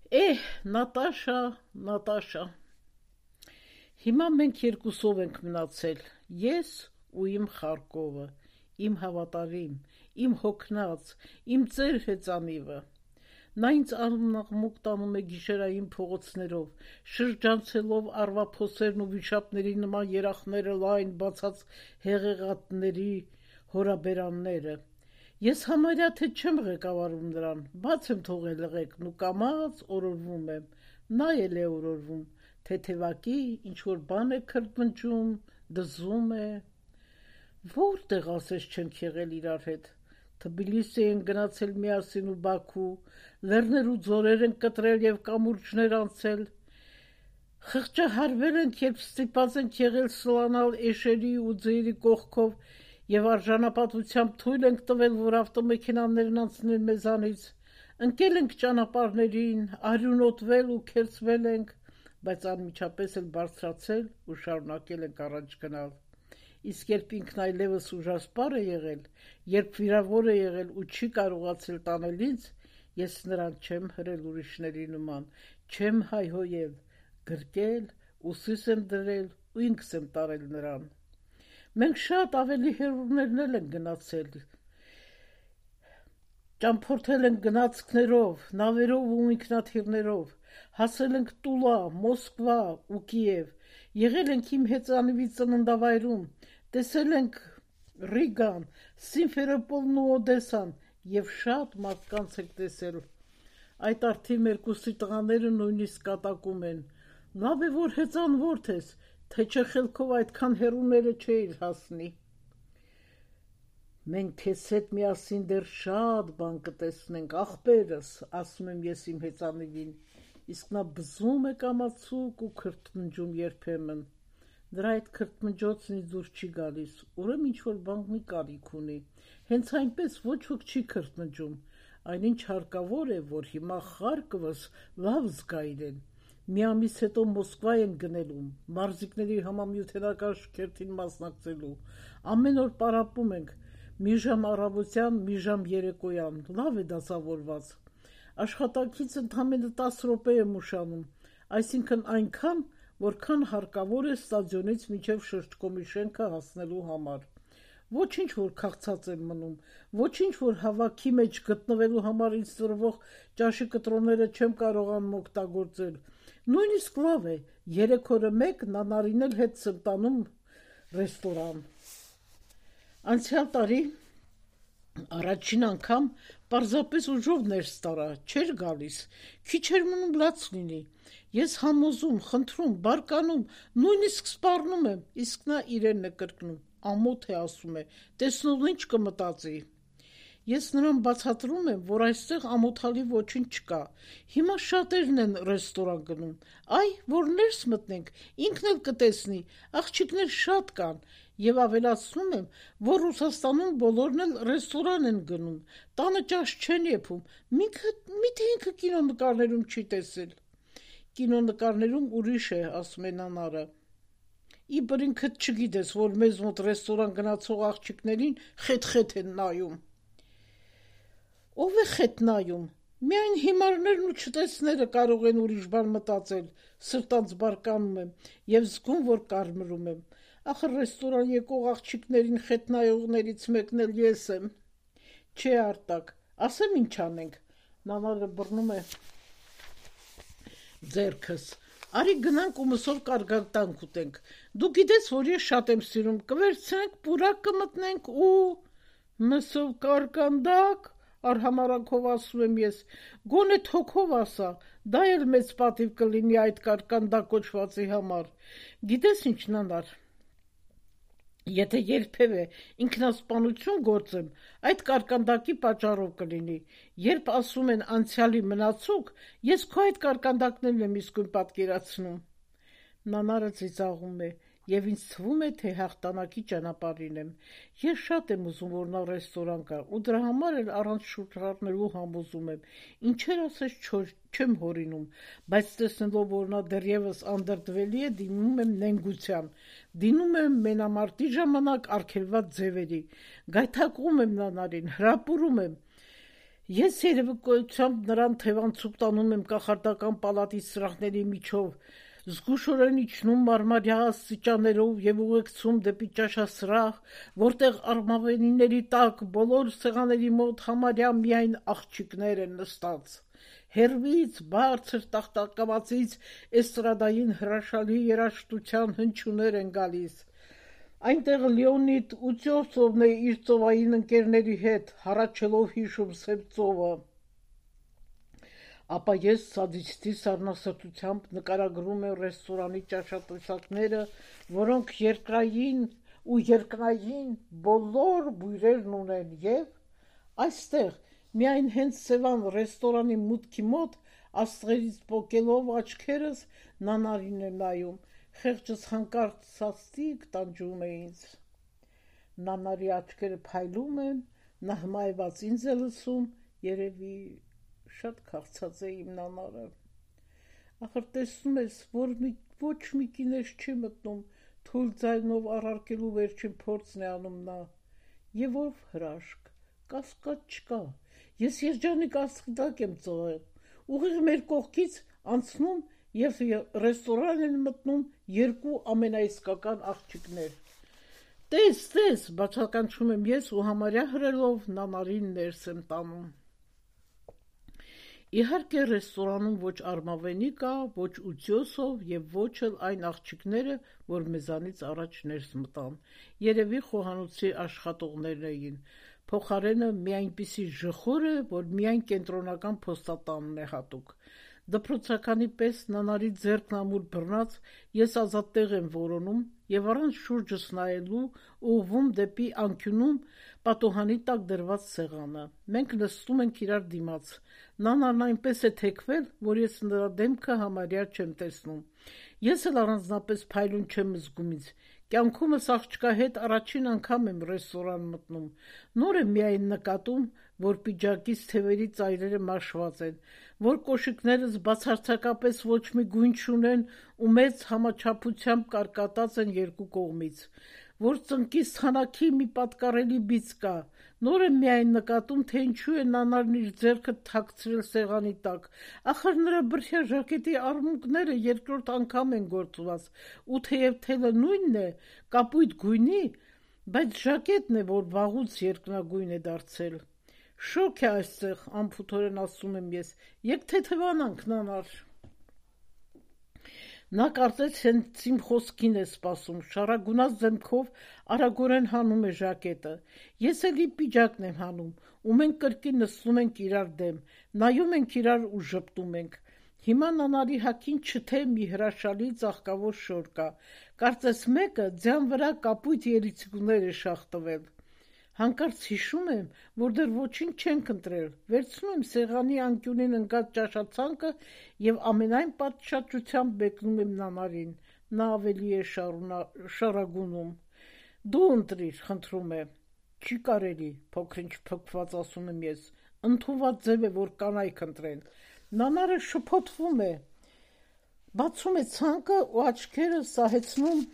Նատաշա, Նատաշա։ Հիմա մենք երկուսով ենք մնացել, ես ու իմ Խարկովը, իմ հավատարիմ, իմ հոգնած, իմ ծեր հեծանիվը։ Նա ինձ անաղմուկ տանում է գիշերային փողոցներով, շրջանցելով արվափոսերն ու վիշապների նման երախները լայն բացած հեղեղատների հորաբերանները։ Ես համարյա թե չեմ ղեկավարում նրան, բաց եմ թողել ղեկն ու կամաց օրորվում եմ, նա էլ է օրորվում, թեթևակի ինչ-որ բան է քրտնջում, դզում է։ Որտեղ ասես չենք եղել իրար հետ։ Թբիլիսի են գնացել միասին ու Բաքու, լեռներ ու ձորեր են կտրել և կամուրջներ անցել։ Խղճահարվել ենք, երբ ստիպված ենք եղել սլանալ էշերի ու ձիերի կողքով և արժանապատվությամբ թույլ ենք տվել, որ ավտոմեքենաներն անցնեն մեզանից, ընկել ենք ճանապարհներին, արյունոտվել ու քերծվել ենք, բայց անմիջապես էլ բարձրացել ու շարունակել ենք առաջ գնալ։ Իսկ երբ ինքն այլևս ուժասպառ է եղել, երբ վիրավոր է եղել ու չի կարողացել տանել ինձ, ես նրան չեմ հրել ուրիշների նման, չեմ հայհոյել, գրկել, ուսիս եմ դրել ու ինքս եմ տարել նրան։ Մենք շատ ավելի հեռուներն էլ ենք գնացել, ճամփորդել ենք գնացքներով, նավերով ու ինքնաթիռներով, հասել ենք Տուլա, Մոսկվա ու Կիև, եղել ենք իմ հեծանիվի ծննդավայրում, տեսել ենք Ռիգան, Սիմֆերոպոլն ու Օդեսան և շատ մարդկանց ենք տեսել։ Այդ արդի Մերկուսի տղաները նույնիսկ կատակում են։ Լավ է, որ հեծանվորդ ես, թե չէ խելքով այդքան հեռուները չէիր հասնի։ Մենք քեզ հետ միասին դեռ շատ բան կտեսնենք, ախպերս, ասում եմ ես իմ հեծանիվին, իսկ նա բզում է կամացուկ ու քրտնջում երբեմն։ Դրա այդ քրտնջոցն ինձ դուր չի գալիս, ուրեմն ինչ-որ բանի կարիք ունի։ Հենց այնպես ոչ ոք չի քրտնջում, այնինչ հարկավոր է, որ հիմա Խարկովս լավ զգայրեն։ Մի ամիս հետո Մոսկվա են գնելու, մարզիկների համամիութենական շքերթին մասնակցելու, ամեն օր պարապում ենք, մի ժամ առավոտյան, մի ժամ երեկոյան, լավ է դասավորված։ Աշխատանքից ընդամենը 10 րոպե եմ ուշանում, այսինքն այնքան, որքան հարկավոր է ստադիոնից մինչև շրջկոմի շենքը հասնելու համար։ Ոչինչ, որ քաղցած եմ մնում, ոչինչ, որ հավաքի մեջ գտնվելու համար ինձ տրվող ճաշի կտրոնները չեմ կարողանում օգտագործել։ Նույնիսկ լավ է, 3 օրը մեկ Նանարին էլ հետ եմ տանում ռեստորան։ Անցյալ տարի առաջին անգամ պարզապես ուժով ներս տարա, չէր գալիս, քիչ էր մնում լաց լինի։ Ես համոզում, խնդրում, բարկանում, նույնիսկ սպառնում եմ, իսկ նա իրենն է կրկնում, ամոթ է ասում է, տեսնող ինչ կմտածի։ Ես նրան բացատրում եմ, որ այստեղ ամոթալի ոչինչ չկա։ Հիմա շատերն են ռեստորան գնում։ Այ, որ ներս մտնենք, ինքն էլ կտեսնի, աղջիկներ շատ կան, եւ ավելացնում եմ, որ Ռուսաստանում բոլորն էլ ռեստորան են գնում, տանը ճաշ չեն եփում, միթե ինքը կինոնկարներում չի տեսել։ Կինոնկարներում ուրիշ է, ասում է Նանարը։ Իբր ինքդ չգիտես, որ մեզ մոտ ռեստորան գնացող աղջիկներին խետ-խետ են նայում։ Ով է խետ նայում։ Միայն հիմարներն ու չտեսները կարող են ուրիշ բան մտածել, սրտանց բարկանում եմ եւ զգում, որ կարմրում եմ։ Ախր ռեստորան եկող աղջիկներին խետ նայողներից մեկն էլ ես եմ։ Չէ, Արտակ, ասեմ ինչ անենք։ Նանարը բռնում է ձեռքս։ Արի գնանք ու մսով կարգարտանք ուտենք։ Դու գիտես, որ ես շատ եմ սիրում, կվերցնենք պուրակ կմտնենք ու մսով կարկանդակ, արհամարանքով ասում եմ ես, գոնե թոքով ասա, դա էլ մեծ պատիվ կլինի այդ կարկանդակ կոչվածի համար։ Գիտես ինչ, Նանար, եթե երբևէ ինքնասպանություն գործեմ, այդ կարկանդակի պատճառով կլինի։ Երբ ասում են անցյալի մնացուկ, ես քո այդ կարկանդակներն եմ իսկույն պատկերացնում։ Նանարը ծիծաղում է, եւ ինձ թվում է, թե հաղթանակի ճանապարհին եմ։ Ես շատ եմ ուզում, որ նա ռեստորան գա, ու դրա համար էլ առանց շուրջառնելու համոզում եմ։ Ինչեր ասես չեմ հորինում, բայց տեսնելով, որ նա դեռևս անդրդվելի է, դիմում եմ նենգության, դինում եմ մենամարտի ժամանակ արգելված ձևերի, գայթակղում եմ Նանարին, հրապուրում եմ։ Ես երևակայությամբ նրան թևանցուկ տանում եմ կախարդական պալատի սրահների միջով, զգուշորեն իջնում մարմարյա աստիճաններով և ուղեկցում դեպի ճաշասրահ, որտեղ արմավենիների տակ բոլոր սեղանների մոտ համարյա միայն աղջիկներ են նստած։ Հեռվից, բարձր տախտակամածից էստրադային հրաշալի երաժշտության հնչյուններ են գալիս։ Այնտեղ Լեոնիդ Ուտյոսովն է իր ծովային ընկերների հետ, հառաչելով հիշում սև ծովը։ Ապա ես սադիստի սառնասրտությամբ նկարագրում եմ ռեստորանի ճաշատեսակները, որոնք երկրային ու երկնային բոլոր բույրերն ունեն, և այստեղ, միայն հենց Սևան ռեստորանի մուտքի մոտ, աստղերից պոկելով աչքերս Նանարին եմ նայում, խեղճս հանկարծ սաստիկ տանջում է ինձ։ Նանարի աչքերը փայլում են, նա հմայված ինձ է լսում, երևի շատ քաղցած է իմ Նանարը։ Ախր տեսնում ես, որ ոչ մի կինեշ չի մտնում, թույլ ձայնով առարկելու վերջին փորձն է անում նա։ Եվ ով հրաշք, կասկած չկա, ես երջանիկ աստղդակ եմ ծղել, ուղիղ մեր կողքից անցնում և ռեստորան են մտնում երկու ամենաիսկական աղջիկներ։ Տես, բացականչում եմ ես ու համարյա հրելով Նանարին ներս եմ տանում։ Իհարկե ռեստորանում ոչ Արմավենի կա, ոչ Ուտյոսով և ոչ էլ այն աղջիկները, որ մեզանից առաջ ներս մտան, երևի խոհանոցի աշխատողներն էին, փոխարենը մի այնպիսի ժխոր է, որ միայն կենտրոնական փոստատանն է հատուկ։ Դպրոցականի պես Նանարի ձեռքն ամուր բռնած ես ազատ տեղ եմ որոնում և առանց շուրջս նայելու ուղղվում դեպի անկյունում պատուհանի տակ դրված սեղանը։ Մենք նստում ենք իրար դիմաց։ Նանարն այնպես է թեքվել, որ ես նրա դեմքը համարյա չեմ տեսնում։ Ես էլ առանձնապես փայլուն չեմ զգում ինձ։ Կյանքումս աղջկա հետ առաջին անգամ եմ ռեստորան մտնում։ Նոր եմ միայն նկատում, որ պիջակիս թևերի ծայրերը մաշված են, որ կոշիկներս բացարձակապես ոչ մի գույն չունեն ու մեծ համաչափությամբ կարկատած են երկու կողմից, որ ծնկիս թանաքի մի պատկառելի բիծ կա։ Նոր եմ միայն նկատում, թե ինչու է Նանարն իր ձեռքը թաքցրել սեղանի տակ։ Ախր նրա բրդյա ժակետի արմունկները երկրորդ անգամ են գործված, ու թեև թելը նույնն է, կապույտ գույնի, բայց ժակետն է, որ վաղուց երկնագույն է դարձել։ Շոկ է այստեղ, անփութորեն ասում եմ ես, եկ թեթևանանք, Նանար։ Նա կարծես հենց իմ խոսքին է սպասում, շառագունած դեմքով արագորեն հանում է ժակետը։ Ես էլի պիջակն եմ հանում, ու մենք կրկին նստում ենք իրար դեմ, նայում ենք իրար ու ժպտում ենք։ Հիմա Նանարի հագին չթե մի հրաշալի ծաղկավոր շոր կա, կարծես մեկը ձյան վրա կապույտ երիցուկներ է շաղ տվել։ Հանկարծ հիշում եմ, որ դեռ ոչինչ չենք ընտրել, վերցնում եմ սեղանի անկյունին ընկած ճաշացանկը և ամենայն պատշաճությամբ մեկնում եմ Նանարին, նա ավելի է շառագունում։ Դու ընտրիր, խնդրում է։ Չի կարելի, փոքր-ինչ փքված ասում եմ ես, ընդունված ձև է, որ կանայք ընտրեն։ Նանարը շփոթվում է, բացում է ցանկը ու աչքերը սահեցնում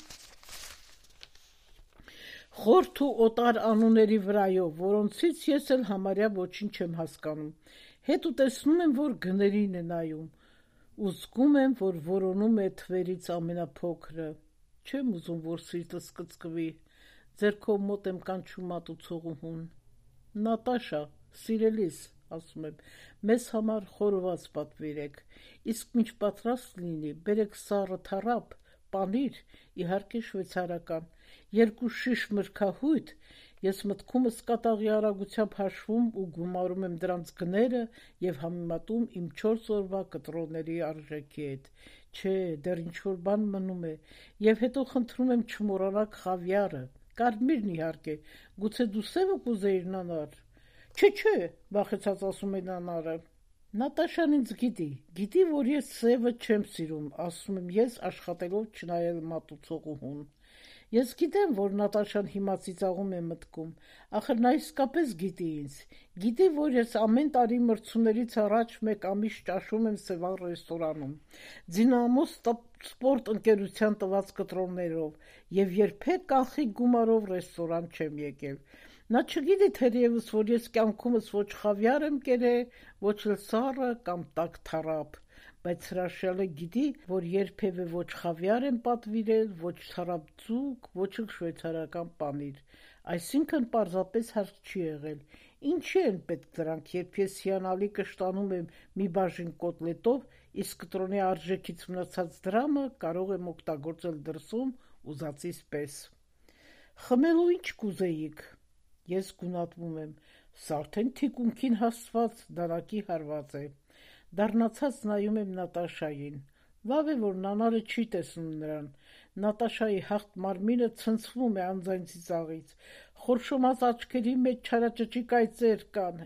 խորթ ու օտար անունների վրայով, որոնցից ես էլ համարյա ոչինչ եմ հասկանում։ Հետո տեսնում եմ, որ գներին է նայում, ու զգում եմ, որ որոնում է թվերից ամենափոքրը։ Չեմ ուզում, որ սիրտս կծկվի, ձեռքով մոտ եմ կանչում մատուցողուհուն։ Նատաշա, սիրելիս, ասում եմ, մեզ համար խորոված պատվիրեք, իսկ մինչ պատրաստ լինի, բերեք սառը թառապ, պանիր, իհարկե շվեյցարական, 2 շիշ մրգահույտ, ես մտքումս կատաղի արագությամբ հաշվում ու գումարում եմ դրանց գները և համեմատում իմ 4 օրվա կտրոնների արժեքի հետ։ Չէ, դեռ ինչ-որ բան մնում է, և հետո խնդրում եմ չմոռանաք խավիարը, կարմիրն իհարկե, գուցե դու սևը կուզեիր, Նանար։ Չէ, վախեցած ասում է Նանարը։ Նատաշան ինձ գիտի, որ ես սևը չեմ սիրում, ասում եմ ես աշխատելով չնայել մատուցողուհուն։ Ես գիտեմ, որ Նատաշան հիմա ծիծաղում է մտքում, ախր նա իսկապես գիտի ինձ, գիտի, որ ես ամեն տարի մրցումներից առաջ 1 ամիս ճաշում եմ Սևան ռեստորանում, Դինամո սպորտ ընկերության տված կտրոններով և երբեք կանխիկ գումարով ռեստորան չեմ եկել։ Նա չգիտի թերևս, որ ես կյանքումս ոչ խավիար եմ կերել, ոչ էլ սառը կամ տաք թառապ, բայց հրաշալը գիտի, որ երբևէ ոչ խավիար եմ պատվիրել, ոչ թառապ ձուկ, ոչ էլ շվեյցարական պանիր, այսինքն պարզապես հարկ չի եղել։ Ինչի են պետք դրանք, երբ ես հիանալի կշտանում եմ մի բաժին կոտլետով, իսկ կտրոնի արժեքից մնացած դրամը կարող եմ օգտագործել դրսում ուզածիս պես։ Խմելու ինչ կուզեիք։ Ես գունատվում եմ, սա արդեն թիկունքին հասցված դանակի հարված է։ Դառնացած նայում եմ Նատաշային։ Լավ է, որ Նանարը չի տեսնում նրան։ Նատաշայի հաղթ մարմինը ցնցվում է անձայն ծիծաղից։ Խորշոմած աչքերի մեջ չարաճճիկ այծեր կան։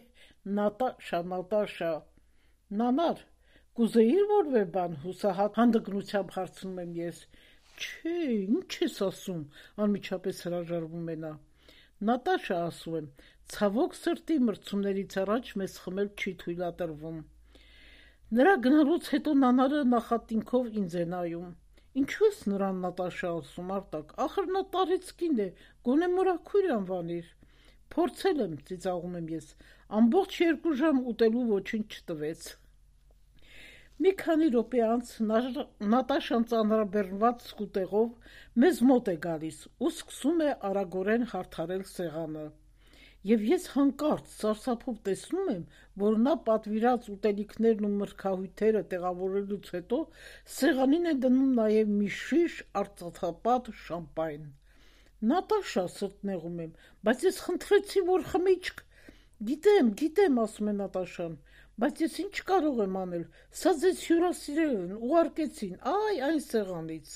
Նատաշա։ Նանար, կուզեիր որևէ բան, հուսահատ հանդգնությամբ հարցնում եմ ես։ Չէ, ինչ ես ասում, անմիջապես հրաժարվում է նա։ Նատաշա, ասում եմ, ցավոք սրտի մրցումներից առաջ մեզ խմել չի թույլատրվում։ Նրա գնալուց հետո Նանարը նախատինքով ինձ է նայում։ Ինչու ես նրան Նատաշա ասում, Արտակ, ախր նա տարեցկին է, գոնե մորաքույր անվանիր։ Փորձել եմ, ծիծաղում եմ ես, ամբողջ 2 ժամ ուտելու ոչինչ չտվեց։ Մի քանի րոպե անց Նատաշան ծանրաբեռնված սկուտեղով մեզ մոտ է գալիս ու սկսում է արագորեն հարդարել սեղանը։ Եվ ես հանկարծ սարսափով տեսնում եմ, որ նա պատվիրած ուտելիքներն ու մրգահյութերը տեղավորելուց հետո սեղանին է դնում նաև մի շիշ արծաթապատ շամպայն։ Նատաշա, սրտնեղում եմ, բայց ես խնդրեցի, որ խմիչք։ Գիտեմ, ասում է Նատաշան, բայց ես ինչ կարող եմ անել, սա ձեզ հյուրասիրել են, ուղարկեցին, այն սեղանից։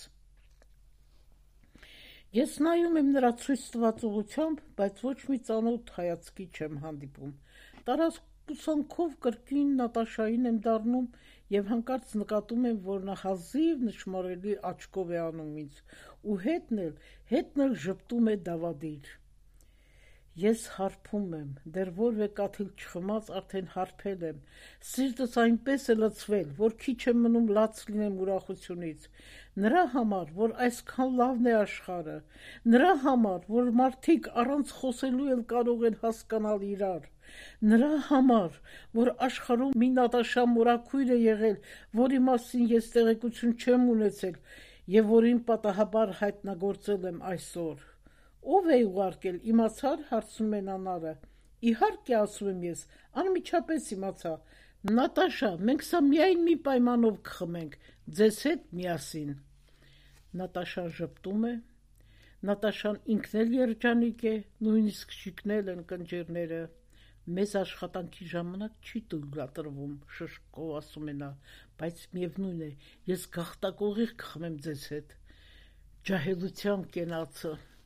Ես նայում եմ նրա ցույց տված ուղղությամբ, բայց ոչ մի ծանոթ հայացքի չեմ հանդիպում։ Տարակուսանքով կրկին Նատաշային եմ դառնում և հանկարծ նկատում եմ, որ նա հազիվ նշմարելի աչքով է անում ինձ ու հետն էլ ժպտում է դավադիր։ Ես հարբում եմ, դեռ որևէ կաթիլ չխմած արդեն հարբել եմ, սիրտս այնպես է լցվել, որ քիչ է մնում լաց լինեմ ուրախությունից։ Նրա համար, որ այսքան լավն է աշխարհը, նրա համար, որ մարդիկ առանց խոսելու էլ կարող են հասկանալ իրար, նրա համար, որ աշխարհում մի Նատաշա մորաքույր է եղել, որի մասին ես տեղեկություն չեմ ունեցել և որին պատահաբար հայտնագործել եմ այսօր։ Ո՞վ է ուղարկել, իմացար, հարցնում է Նանարը։ Իհարկե, ասում եմ ես, անմիջապես իմացա։ Նատաշա, մենք սա միայն մի պայմանով կխմենք, ձեզ հետ միասին։ Նատաշան ժպտում է։ Նատաշան ինքն էլ երջանիկ է, նույնիսկ շիկնել են կնճիռները։ Մեզ աշխատանքի ժամանակ չի թույլատրվում, շշկով ասում է նա, բայց միևնույն է, ես գաղտակողի կխմեմ ձեզ հետ։ Ջահելության կենացը։